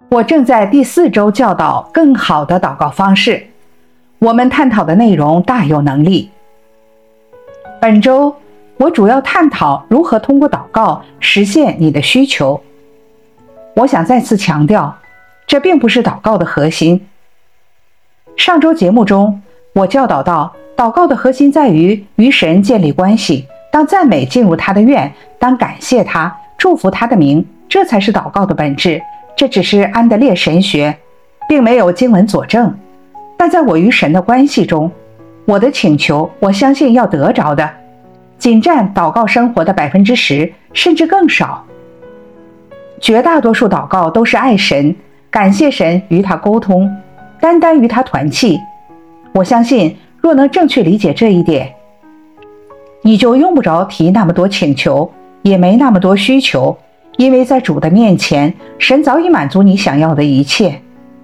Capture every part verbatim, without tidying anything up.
我正在第四周教导更好的祷告方式，我们探讨的内容大有能力。本周我主要探讨如何通过祷告实现你的需求。我想再次强调，这并不是祷告的核心。上周节目中，我教导到，祷告的核心在于与神建立关系，当赞美进入他的院，当感谢他，祝福他的名，这才是祷告的本质。这只是安德烈神学，并没有经文佐证。但在我与神的关系中，我的请求，我相信要得着的，仅占祷告生活的百分之十，甚至更少。绝大多数祷告都是爱神，感谢神，与他沟通，单单与他团契。我相信，若能正确理解这一点，你就用不着提那么多请求，也没那么多需求，因为在主的面前，神早已满足你想要的一切。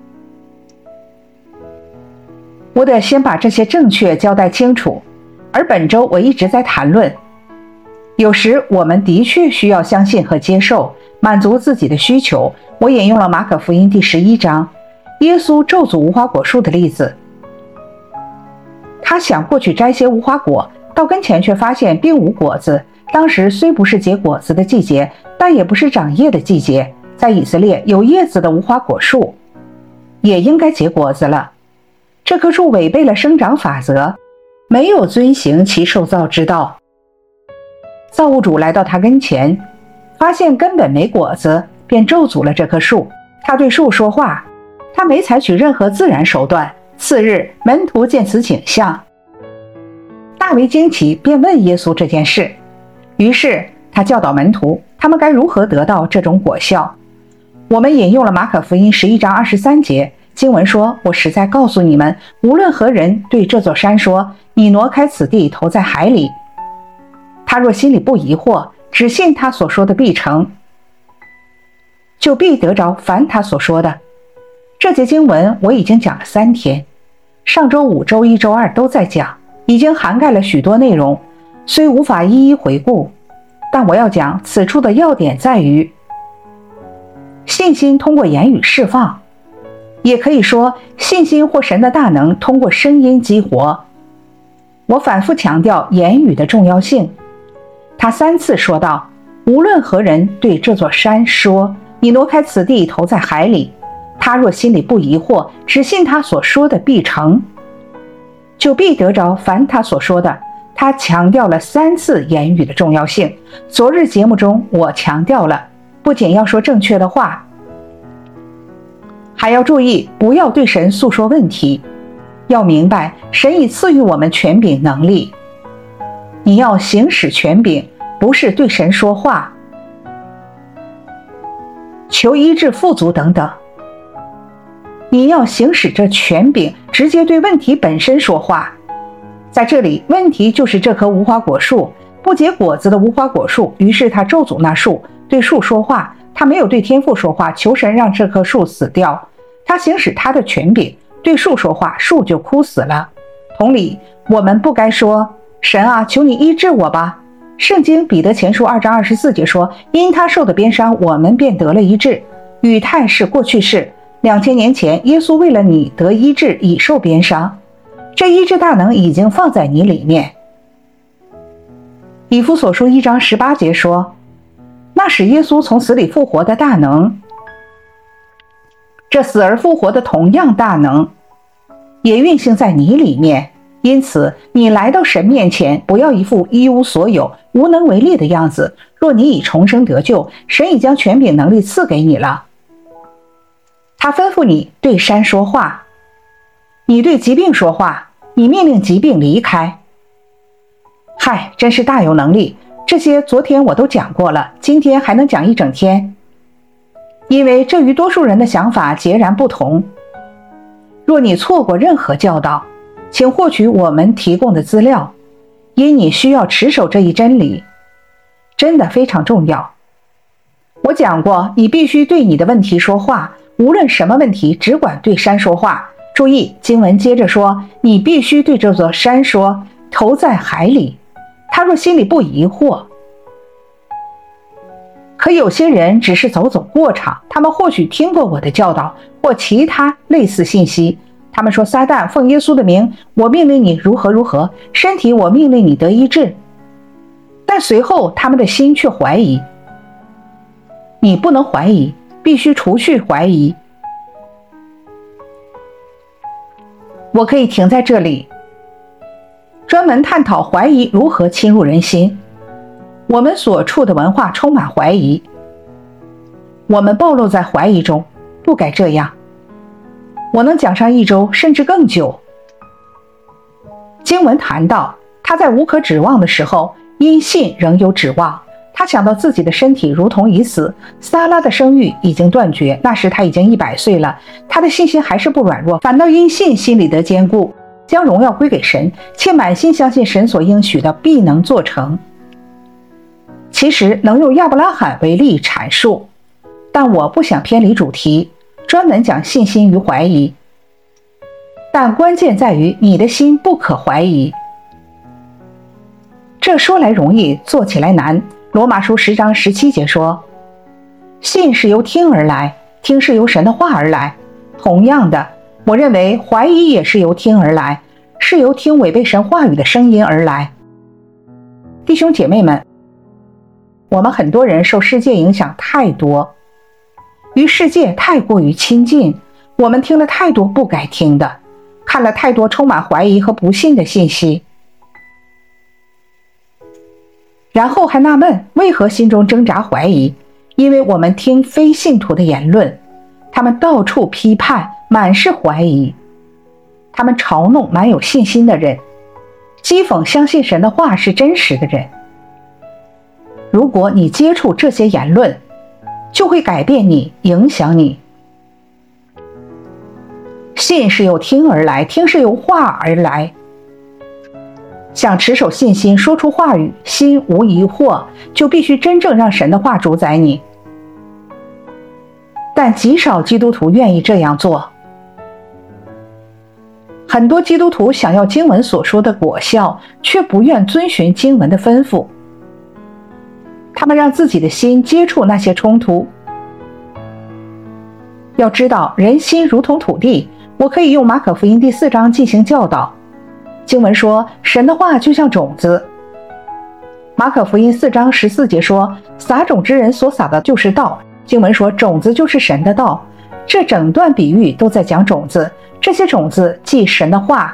我得先把这些正确交代清楚，而本周我一直在谈论，有时我们的确需要相信和接受，满足自己的需求。我引用了马可福音第十一章，耶稣咒诅无花果树的例子。他想过去摘些无花果，到跟前却发现并无果子。当时虽不是结果子的季节，但也不是长叶的季节。在以色列，有叶子的无花果树也应该结果子了。这棵树违背了生长法则，没有遵行其受造之道。造物主来到他跟前，发现根本没果子，便咒诅了这棵树。他对树说话，他没采取任何自然手段。次日，门徒见此景象，大为惊奇，便问耶稣这件事。于是他教导门徒，他们该如何得到这种果效。我们引用了马可福音十一章二十三节，经文说，我实在告诉你们，无论何人对这座山说，你挪开此地，投在海里，他若心里不疑惑，只信他所说的必成，就必得着凡他所说的。这节经文我已经讲了三天，上周五、周一、周二都在讲，已经涵盖了许多内容，虽无法一一回顾，但我要讲此处的要点在于信心通过言语释放，也可以说信心或神的大能通过声音激活。我反复强调言语的重要性。他三次说道，无论何人对这座山说，你挪开此地，投在海里，他若心里不疑惑，只信他所说的必成，就必得着凡他所说的。他强调了三次言语的重要性。昨日节目中我强调了，不仅要说正确的话，还要注意不要对神诉说问题。要明白，神已赐予我们权柄能力，你要行使权柄，不是对神说话，求医治富足等等。你要行使这权柄，直接对问题本身说话。在这里，问题就是这棵无花果树，不结果子的无花果树。于是他咒诅那树，对树说话。他没有对天父说话，求神让这棵树死掉。他行使他的权柄，对树说话，树就枯死了。同理，我们不该说，神啊，求你医治我吧。圣经彼得前书二章二十四节说，因他受的鞭伤，我们便得了医治。语态是过去式，两千年前，耶稣为了你得医治，已受鞭伤，这医治大能已经放在你里面。以弗所书一章十八节说，那使耶稣从死里复活的大能，这死而复活的同样大能也运行在你里面。因此你来到神面前，不要一副一无所有、无能为力的样子。若你已重生得救，神已将权柄能力赐给你了。他吩咐你对山说话，你对疾病说话，你命令疾病离开。嗨，真是大有能力。这些昨天我都讲过了，今天还能讲一整天，因为这与多数人的想法截然不同。若你错过任何教导，请获取我们提供的资料，因你需要持守这一真理，真的非常重要。我讲过，你必须对你的问题说话，无论什么问题，只管对山说话。注意，经文接着说，你必须对这座山说，投在海里，他若心里不疑惑。 可有些人只是走走过场，他们或许听过我的教导或其他类似信息。他们说，撒旦，奉耶稣的名，我命令你如何如何，身体我命令你得医治。但随后他们的心却怀疑。你不能怀疑，必须除去怀疑。我可以停在这里，专门探讨怀疑如何侵入人心。我们所处的文化充满怀疑，我们暴露在怀疑中，不该这样。我能讲上一周，甚至更久。经文谈到，他在无可指望的时候，因信仍有指望。他想到自己的身体如同已死，撒拉的生育已经断绝，那时他已经一百岁了，他的信心还是不软弱，反倒因信心里得坚固，将荣耀归给神，且满心相信神所应许的必能做成。其实能用亚伯拉罕为例阐述，但我不想偏离主题，专门讲信心与怀疑。但关键在于你的心不可怀疑。这说来容易，做起来难。罗马书十章十七节说，信是由听而来，听是由神的话而来。同样的，我认为怀疑也是由听而来，是由听违背神话语的声音而来。弟兄姐妹们，我们很多人受世界影响太多，与世界太过于亲近，我们听了太多不该听的，看了太多充满怀疑和不信的信息，然后还纳闷为何心中挣扎怀疑。因为我们听非信徒的言论，他们到处批判，满是怀疑，他们嘲弄满有信心的人，讥讽相信神的话是真实的人。如果你接触这些言论，就会改变你，影响你。信是由听而来，听是由话而来。想持守信心，说出话语，心无疑惑，就必须真正让神的话主宰你。但极少基督徒愿意这样做。很多基督徒想要经文所说的果效，却不愿遵循经文的吩咐。他们让自己的心接触那些冲突。要知道，人心如同土地，我可以用马可福音第四章进行教导。经文说，神的话就像种子。马可福音四章十四节说，撒种之人所撒的就是道。经文说，种子就是神的道。这整段比喻都在讲种子，这些种子即神的话。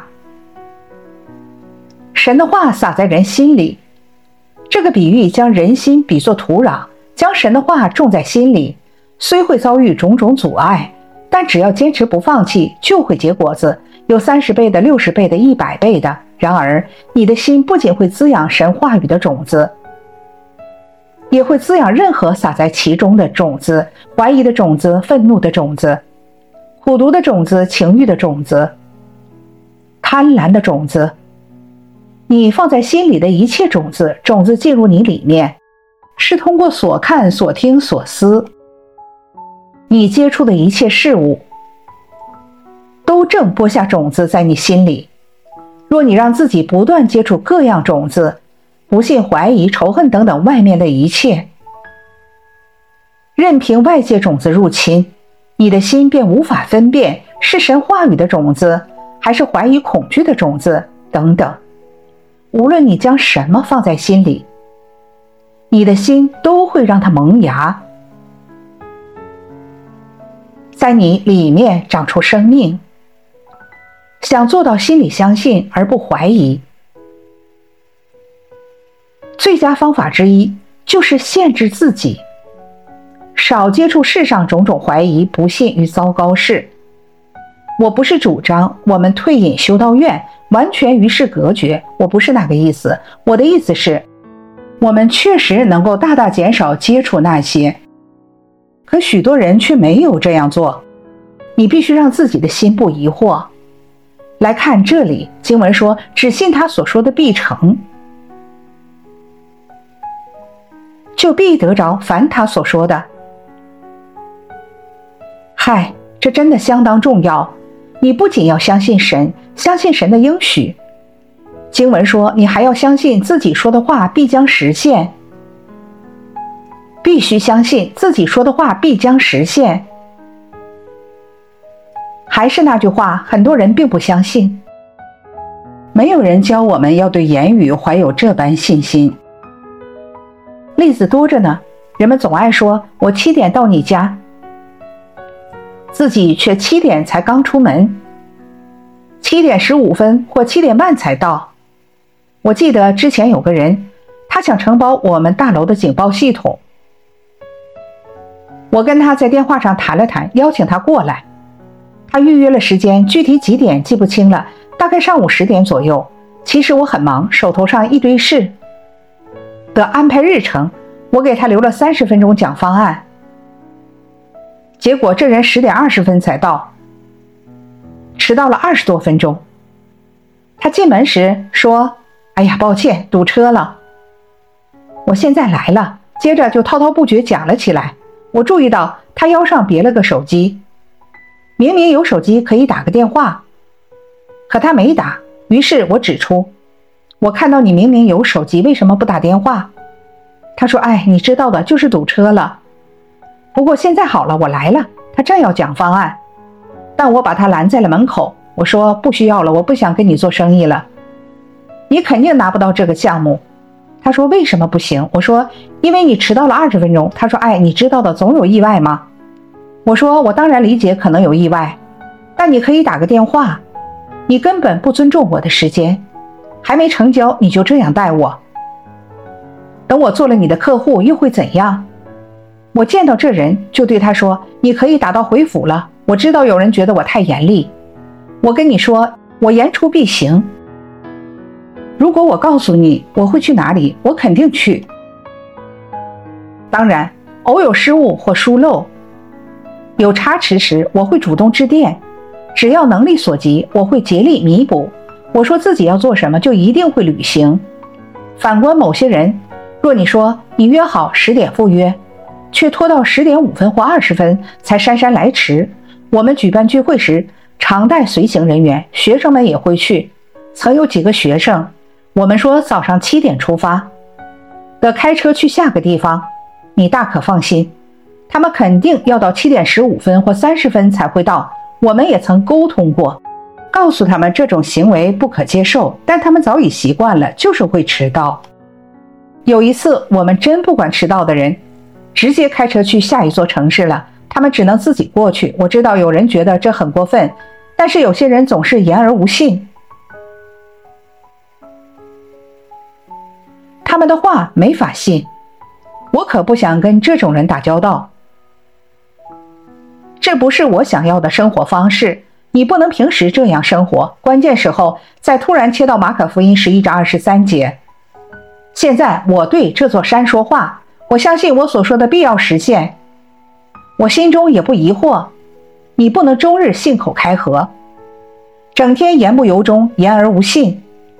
神的话撒在人心里。这个比喻将人心比作土壤，将神的话种在心里，虽会遭遇种种阻碍，但只要坚持不放弃，就会结果子，有三十倍的、六十倍的、一百倍的。然而，你的心不仅会滋养神话语的种子，也会滋养任何撒在其中的种子，怀疑的种子、愤怒的种子、苦毒的种子、情欲的种子、贪婪的种子。你放在心里的一切种子，种子进入你里面，是通过所看、所听、所思，你接触的一切事物都正播下种子在你心里。若你让自己不断接触各样种子，不信、怀疑、仇恨等等外面的一切，任凭外界种子入侵，你的心便无法分辨是神话语的种子，还是怀疑、恐惧的种子等等。无论你将什么放在心里，你的心都会让它萌芽，在你里面长出生命。想做到心里相信而不怀疑，最佳方法之一就是限制自己，少接触世上种种怀疑、不信与糟糕事。我不是主张我们退隐修道院，完全与世隔绝，我不是那个意思。我的意思是，我们确实能够大大减少接触那些，可许多人却没有这样做。你必须让自己的心不疑惑。来看这里，经文说，只信他所说的必成，就必得着凡他所说的。嗨，这真的相当重要。你不仅要相信神，相信神的应许，经文说，你还要相信自己说的话必将实现。 必须相信自己说的话必将实现。还是那句话，很多人并不相信。没有人教我们要对言语怀有这般信心。例子多着呢，人们总爱说我七点到你家，自己却七点才刚出门，七点十五分或七点半才到。我记得之前有个人，他想承包我们大楼的警报系统，我跟他在电话上谈了谈，邀请他过来。他预约了时间，具体几点记不清了，大概上午十点左右。其实我很忙，手头上一堆事，得安排日程，我给他留了三十分钟讲方案。结果这人十点二十分才到，迟到了二十多分钟。他进门时说：“哎呀，抱歉，堵车了。”我现在来了，接着就滔滔不绝讲了起来。我注意到他腰上别了个手机，明明有手机可以打个电话，可他没打。于是我指出，我看到你明明有手机，为什么不打电话？他说：“哎，你知道的，就是堵车了。不过现在好了，我来了。”他正要讲方案，但我把他拦在了门口。我说：“不需要了，我不想跟你做生意了，你肯定拿不到这个项目。”他说：“为什么不行？”我说：“因为你迟到了二十分钟。”他说：“哎，你知道的，总有意外吗？”我说：“我当然理解可能有意外，但你可以打个电话。你根本不尊重我的时间，还没成交你就这样待我。等我做了你的客户又会怎样？”我见到这人就对他说：“你可以打道回府了。我知道有人觉得我太严厉，我跟你说，我言出必行。如果我告诉你我会去哪里，我肯定去。当然，偶有失误或疏漏，有差池时，我会主动致电。只要能力所及，我会竭力弥补。我说自己要做什么，就一定会履行。反观某些人，若你说你约好十点赴约，却拖到十点五分或二十分才姗姗来迟。我们举办聚会时，常带随行人员，学生们也会去。曾有几个学生，我们说早上七点出发，得开车去下个地方，你大可放心，他们肯定要到七点十五分或三十分才会到。我们也曾沟通过，告诉他们这种行为不可接受，但他们早已习惯了，就是会迟到。有一次我们真不管迟到的人，直接开车去下一座城市了，他们只能自己过去。我知道有人觉得这很过分，但是有些人总是言而无信，他们的话没法信，我可不想跟这种人打交道。这不是我想要的生活方式，你不能平时这样生活，关键时候再突然切到马可福音十一章二十三节。现在我对这座山说话，我相信我所说的必要实现，我心中也不疑惑。你不能终日信口开河，整天言不由衷，言而无信。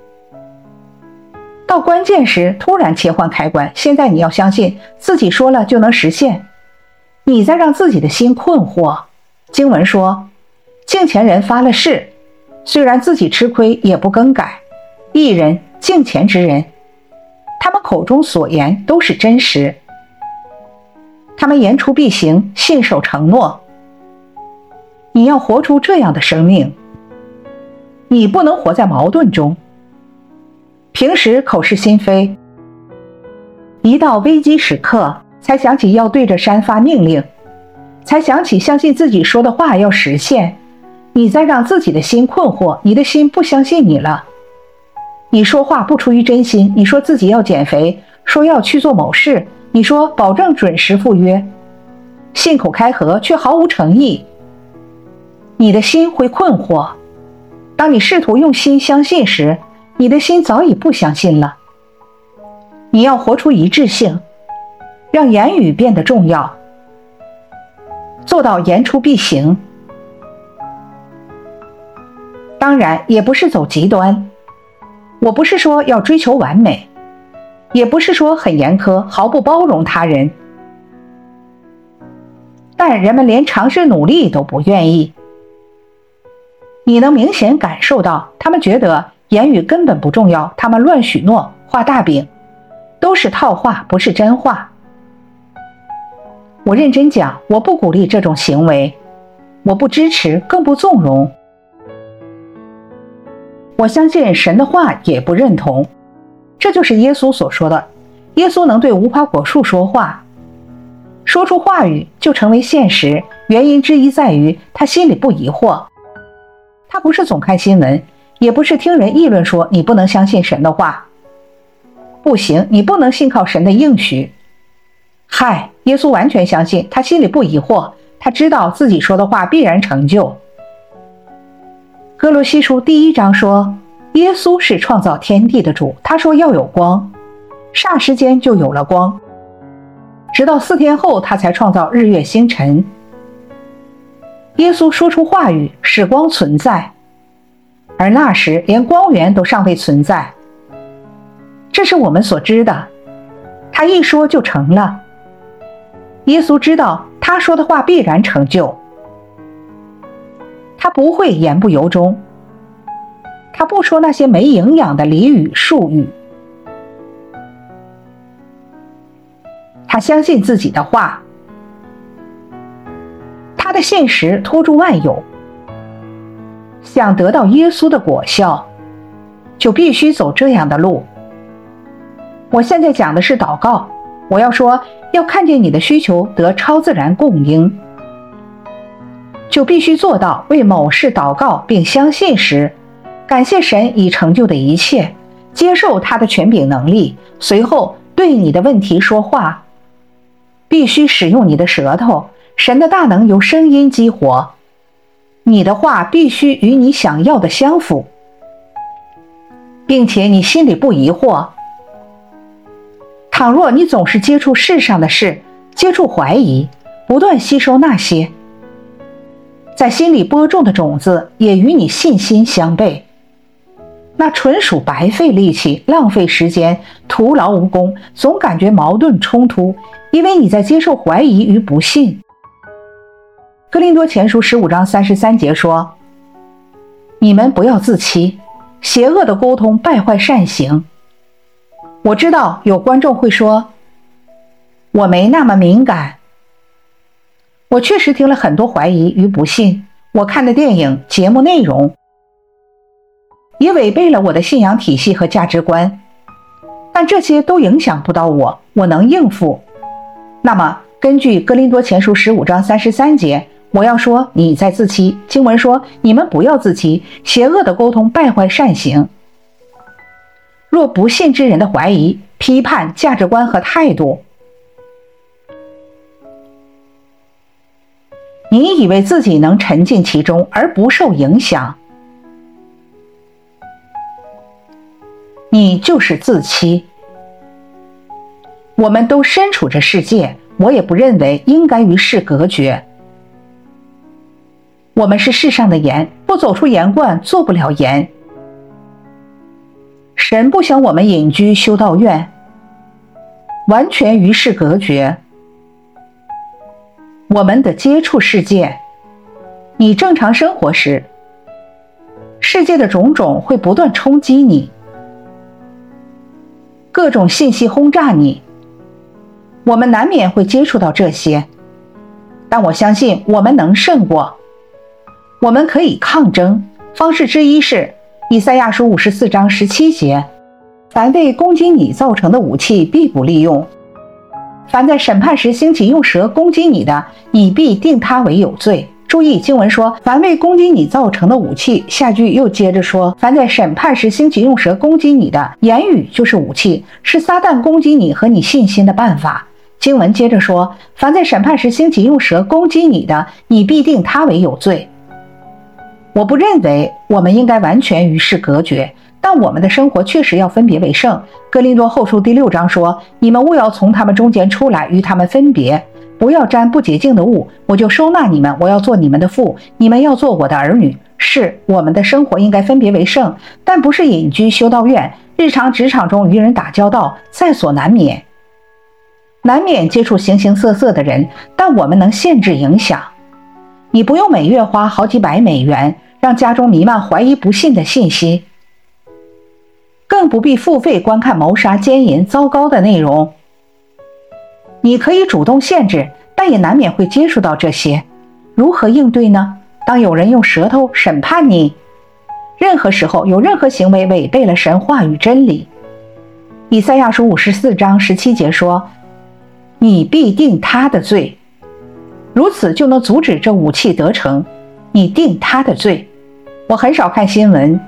到关键时突然切换开关，现在你要相信自己说了就能实现，你在让自己的心困惑。经文说，敬虔人发了誓，虽然自己吃亏也不更改。义人，敬虔之人，他们口中所言都是真实，他们言出必行，信守承诺。你要活出这样的生命，你不能活在矛盾中，平时口是心非，一到危机时刻才想起要对着山发命令，才想起相信自己说的话要实现。你在让自己的心困惑，你的心不相信你了。你说话不出于真心，你说自己要减肥，说要去做某事，你说保证准时赴约，信口开河却毫无诚意，你的心会困惑。当你试图用心相信时，你的心早已不相信了。你要活出一致性，让言语变得重要，做到言出必行。当然也不是走极端，我不是说要追求完美，也不是说很严苛，毫不包容他人，但人们连尝试努力都不愿意。你能明显感受到他们觉得言语根本不重要，他们乱许诺，画大饼，都是套话，不是真话。 我认真讲，我不鼓励这种行为，我不支持，更不纵容。我相信神的话，也不认同。这就是耶稣所说的，耶稣能对无花果树说话，说出话语就成为现实，原因之一在于他心里不疑惑。他不是总看新闻，也不是听人议论说你不能相信神的话。不行，你不能信靠神的应许。嗨，耶稣完全相信，他心里不疑惑，他知道自己说的话必然成就。哥罗西书第一章说，耶稣是创造天地的主，他说要有光，霎时间就有了光，直到四天后他才创造日月星辰。耶稣说出话语，使光存在，而那时连光源都尚未存在。这是我们所知的，他一说就成了。耶稣知道他说的话必然成就，他不会言不由衷，他不说那些没营养的俚语术语，他相信自己的话，他的信实托住万有。想得到耶稣的果效，就必须走这样的路。我现在讲的是祷告，我要说要看见你的需求得超自然供应，就必须做到为某事祷告并相信时，感谢神已成就的一切，接受他的权柄能力，随后对你的问题说话。必须使用你的舌头，神的大能由声音激活，你的话必须与你想要的相符，并且你心里不疑惑。倘若你总是接触世上的事，接触怀疑，不断吸收那些在心里播种的种子，也与你信心相悖，那纯属白费力气，浪费时间，徒劳无功，总感觉矛盾冲突，因为你在接受怀疑与不信。哥林多前书十五章三十三节说，你们不要自欺，邪恶的沟通败坏善行。我知道有观众会说，我没那么敏感。我确实听了很多怀疑与不信，我看的电影、节目内容也违背了我的信仰体系和价值观，但这些都影响不到我，我能应付。那么根据哥林多前书十五章三十三节，我要说你在自欺，经文说你们不要自欺，邪恶的沟通败坏善行。若不信之人的怀疑、批判、价值观和态度，你以为自己能沉浸其中而不受影响，你就是自欺。我们都身处这世界，我也不认为应该与世隔绝。我们是世上的盐，不走出盐罐，做不了盐。神不想我们隐居修道院，完全与世隔绝。我们得接触世界。你正常生活时，世界的种种会不断冲击你，各种信息轰炸你，我们难免会接触到这些，但我相信我们能胜过，我们可以抗争。方式之一是以赛亚书五十四章十七节，凡为攻击你造成的武器必不利用，凡在审判时兴起用舌攻击你的，你必定他为有罪。注意经文说凡为攻击你造成的武器，下句又接着说凡在审判时兴起用舌攻击你的，言语就是武器，是撒旦攻击你和你信心的办法。经文接着说凡在审判时兴起用舌攻击你的，你必定他为有罪。我不认为我们应该完全与世隔绝，但我们的生活确实要分别为圣。哥林多后书第六章说，你们务要从他们中间出来，与他们分别，不要沾不洁净的物，我就收纳你们，我要做你们的父，你们要做我的儿女。是，我们的生活应该分别为圣，但不是隐居修道院，日常职场中与人打交道，在所难免。难免接触形形色色的人，但我们能限制影响。你不用每月花好几百美元让家中弥漫怀疑不信的信息，更不必付费观看谋杀、奸淫、糟糕的内容。你可以主动限制， 但也难免会接触到这些。如何应对呢？当有人用舌头审判你，任何时候有任何行为违背了神话与真理，以赛亚书五十四章十七节说，你必定他的罪，如此就能阻止这武器得逞。你定他的罪。我很少看新闻，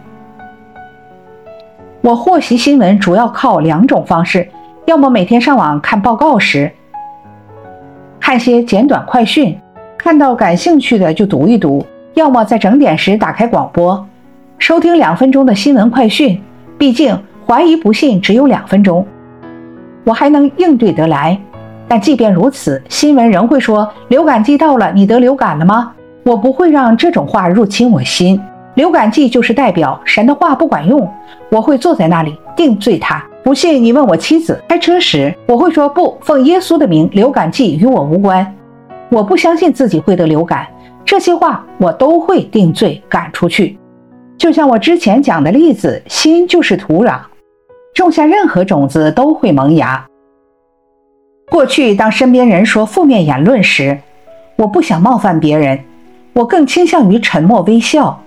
我获悉新闻主要靠两种方式，要么每天上网看报告时，看些简短快讯，看到感兴趣的就读一读，要么在整点时打开广播，收听两分钟的新闻快讯，毕竟怀疑不信只有两分钟，我还能应对得来。但即便如此，新闻仍会说流感季到了，你得流感了吗？我不会让这种话入侵我心。流感季就是代表神的话不管用，我会坐在那里定罪他。不信你问我妻子，开车时我会说不，奉耶稣的名，流感季与我无关。我不相信自己会得流感，这些话我都会定罪赶出去。就像我之前讲的例子，心就是土壤，种下任何种子都会萌芽。过去当身边人说负面言论时，我不想冒犯别人，我更倾向于沉默微笑。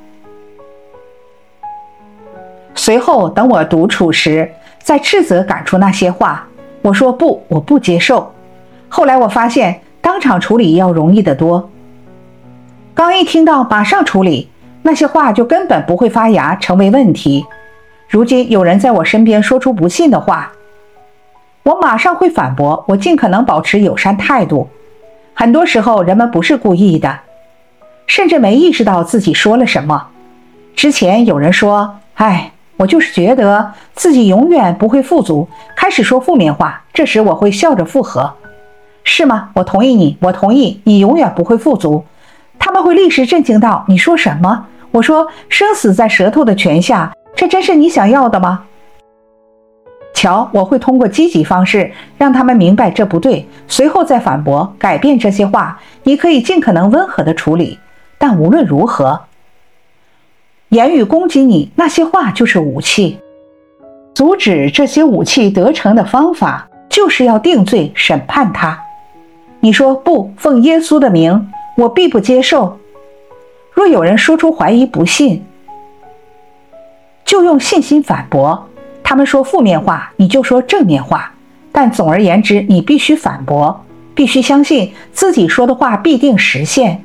随后等我独处时，在斥责赶出那些话，我说不，我不接受。后来我发现当场处理要容易得多，刚一听到马上处理，那些话就根本不会发芽成为问题。如今有人在我身边说出不信的话，我马上会反驳，我尽可能保持友善态度。很多时候人们不是故意的，甚至没意识到自己说了什么。之前有人说，哎，我就是觉得自己永远不会富足，开始说负面话，这时我会笑着附和，是吗？我同意你，我同意你永远不会富足。他们会立时震惊到，你说什么？我说生死在舌头的权下，这真是你想要的吗？瞧，我会通过积极方式让他们明白这不对，随后再反驳改变这些话。你可以尽可能温和的处理，但无论如何，言语攻击你，那些话就是武器。阻止这些武器得逞的方法，就是要定罪审判他。你说不，奉耶稣的名，我必不接受。若有人说出怀疑不信，就用信心反驳。他们说负面话，你就说正面话。但总而言之，你必须反驳，必须相信自己说的话必定实现，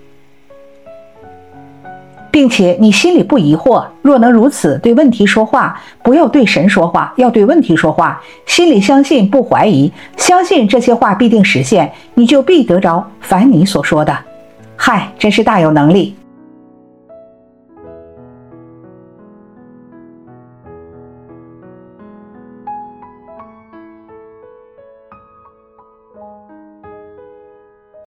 并且你心里不疑惑。若能如此对问题说话，不要对神说话，要对问题说话，心里相信不怀疑，相信这些话必定实现，你就必得着凡你所说的。嗨，真是大有能力。